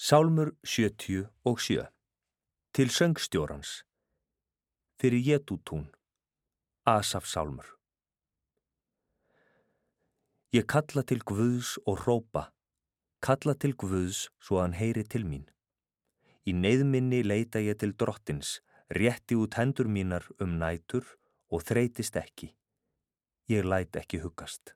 Sálmur 77 til söngstjórans fyrir Jedútún, Asaf-sálmur. Ég kalla til Guðs og hrópa, kalla til Guðs svo hann heyri til mín. Í neyð minni leita ég til Drottins, rétti út hendur mínar nætur og þreytist ekki. Ég læt ekki huggast.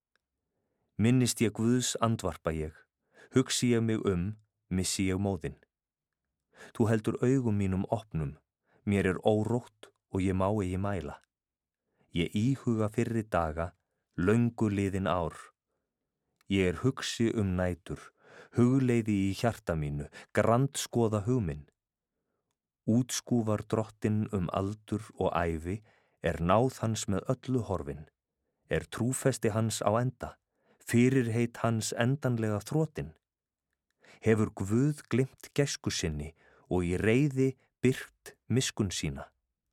Minnist ég Guðs andvarpa ég, hugsi ég mig missi ég móðinn. Þú heldur augum mínum opnum, mér órótt og ég má eigi mæla. Ég íhuga fyrri daga, löngu liðin ár. Ég hugsi nætur, hugleiði í hjarta mínu, grandskoða hug minn. Útskúfar Drottinn aldur og ævi, náð hans með öllu horfin, trúfesti hans á enda, fyrirheit hans endanlega þrotin. Hefur Guð gleymt gæsku sinni og í reiði byrt miskunn sína.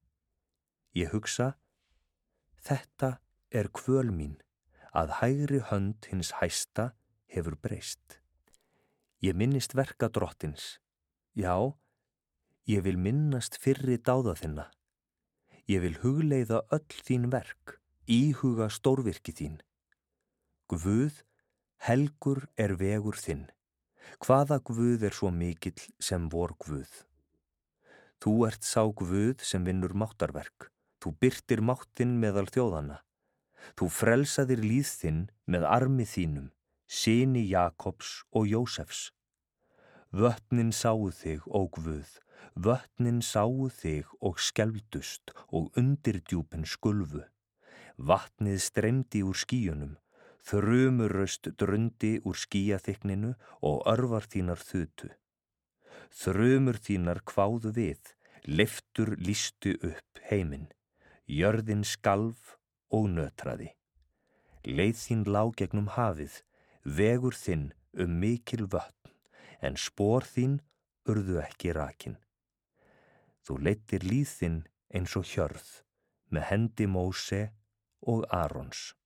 Ég hugsa, þetta kvöl mín, að hægri hönd hins hæsta hefur breyst. Ég minnist verka Drottins, já, ég vil minnast fyrri dáða þinna. Ég vil hugleiða öll þín verk, íhuga stórvirki þín. Guð, helgur vegur þinn. Hvaða Guð svo mikill sem vor Guð? Þú ert sá Guð sem vinnur máttarverk, þú birtir máttinn meðal þjóðanna. Þú frelsaðir líð þinn með armi þínum, syni Jakobs og Jósefs. Vötnin sáu þig, ó Guð, vötnin sáu þig og skelfdust og undirdjúpin skulfu. Vatnið streymdi úr skýjunum, þrumuraust drundi úr skýjaþykkninu og örvar þínar þutu. Þrumur þínar kváðu við, leiftur lýstu upp heiminn. Jörðin skalf og nötraði. Leið þín lá gegnum hafið, vegur þinn mikil vötn, en spor þín urðu ekki rakin. Þú leiddir líð þinn eins og hjörð, með hendi Móse og Arons.